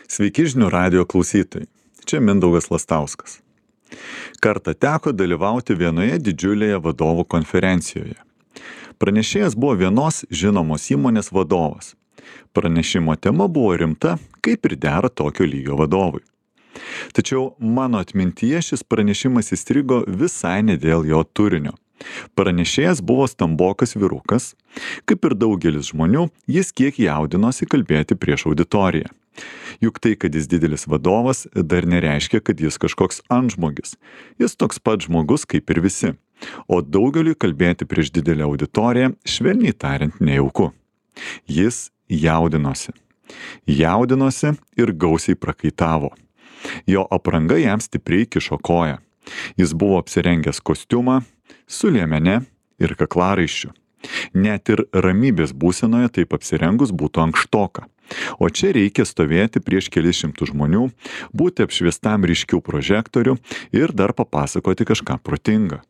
Sveiki žinių radijo klausytojai. Čia Mindaugas Lastauskas. Kartą teko dalyvauti vienoje didžiulėje vadovų konferencijoje. Pranešėjas buvo vienos žinomos įmonės vadovas. Pranešimo tema buvo rimta, kaip ir dera tokio lygio vadovui. Tačiau mano atmintyje šis pranešimas įstrigo visai ne dėl jo turinio. Pranešėjas buvo stambokas vyrukas, kaip ir daugelis žmonių, jis kiek jaudinosi kalbėti prieš auditoriją. Juk tai, kad jis didelis vadovas, dar nereiškia, kad jis kažkoks antžmogis. Jis toks pat žmogus kaip ir visi. O daugeliui kalbėti prieš didelę auditoriją, švelniai tariant, nejauku. Jis jaudinosi. Jaudinosi ir gausiai prakaitavo. Jo apranga jam stipriai kišo koją. Jis buvo apsirengęs kostiumą, su liemene ir kaklaraiščiu. Net ir ramybės būsenoje taip apsirengus būtų ankštoka. O čia reikia stovėti prieš kelis šimtus žmonių, būti apšviestam ryškių prožektorių ir dar papasakoti kažką protingą.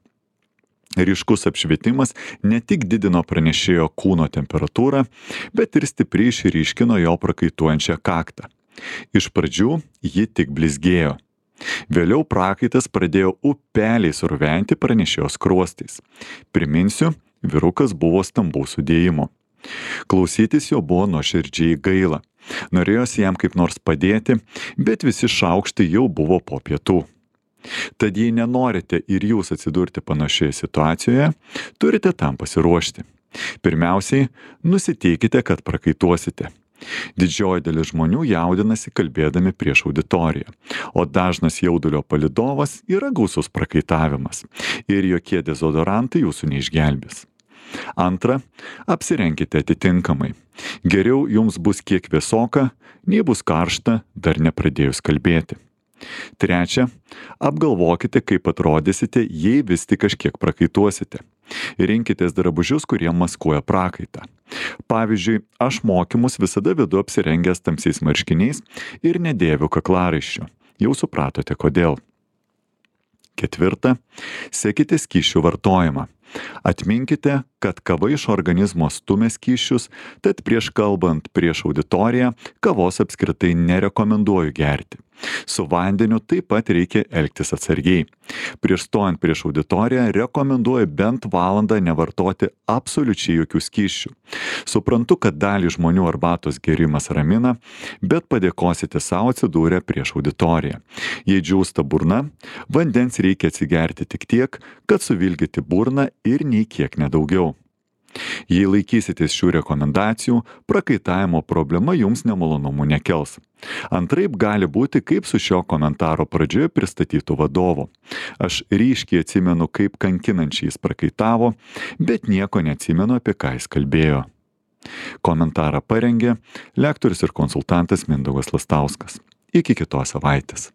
Ryškus apšvietimas ne tik didino pranešėjo kūno temperatūrą, bet ir stipriai išryškino jo prakaituojančią kaktą. Iš pradžių ji tik blizgėjo. Vėliau prakaitas pradėjo upeliais ruventi pranešėjo skruostais. Priminsiu, vyrukas buvo stambaus sudėjimo. Klausytis jo buvo nuoširdžiai gaila. Norėjosi jam kaip nors padėti, bet visi šaukštai jau buvo po pietų. Tad jei nenorite ir jūs atsidurti panašioje situacijoje, turite tam pasiruošti. Pirmiausiai, nusiteikite, kad prakaituosite. Didžioji dalis žmonių jaudinasi kalbėdami prieš auditoriją, o dažnas jaudulio palydovas yra gausus prakaitavimas ir jokie dezodorantai jūsų neišgelbės. Antra, apsirenkite atitinkamai. Geriau jums bus kiek vėsoka, nei bus karšta, dar nepradėjus kalbėti. Trečia, apgalvokite, kaip atrodysite, jei vis tik kažkiek prakaituosite. Rinkitės drabužius, kurie maskuoja prakaitą. Pavyzdžiui, aš mokymus visada vedu apsirengęs tamsiais marškiniais ir nedėviu kaklaraiščių. Jau supratote, kodėl. Ketvirta, sekite skysčių vartojimą. Atminkite, kad kava iš organizmo stumia skysčius, tad prieš kalbant prieš auditoriją, kavos apskritai nerekomenduoju gerti. Su vandeniu taip pat reikia elgtis atsargiai. Prieš stojant prieš auditoriją rekomenduoju bent valandą nevartoti absoliučiai jokių skysčių. Suprantu, kad dalį žmonių arbatos gėrimas ramina, bet padėkosite savo atsidūrę prieš auditoriją. Jei džiūsta burna, vandens reikia atsigerti tik tiek, kad suvilgyti burną ir nei kiek nedaugiau. Jei laikysitės šių rekomendacijų, prakaitavimo problema jums nemalonumų nekels. Antraip gali būti kaip su šio komentaro pradžioje pristatytų vadovu. Aš ryškiai atsimenu, kaip kankinančiai jis prakaitavo, bet nieko neatsimenu, apie ką jis kalbėjo. Komentarą parengė lektorius ir konsultantas Mindaugas Lastauskas. Iki kitos savaitės.